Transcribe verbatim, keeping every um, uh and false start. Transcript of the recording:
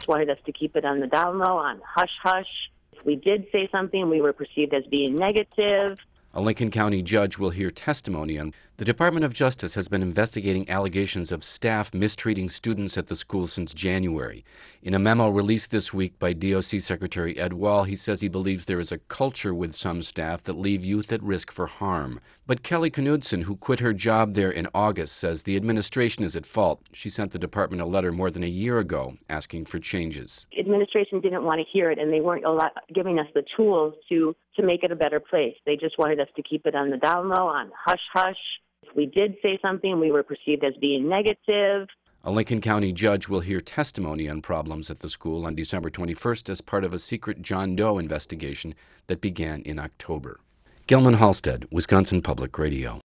just wanted us to keep it on the down low, on hush-hush. If we did say something, we were perceived as being negative. A Lincoln County judge will hear testimony on. The Department of Justice has been investigating allegations of staff mistreating students at the school since January. In a memo released this week by D O C Secretary Ed Wall, he says he believes there is a culture with some staff that leave youth at risk for harm. But Kelly Knudsen, who quit her job there in August, says the administration is at fault. She sent the department a letter more than a year ago asking for changes. Administration didn't want to hear it, and they weren't a lot giving us the tools to, to make it a better place. They just wanted us to keep it on the down low, on hush-hush. If we did say something, we were perceived as being negative. A Lincoln County judge will hear testimony on problems at the school on December twenty-first as part of a secret John Doe investigation that began in October. Gilman Halstead, Wisconsin Public Radio.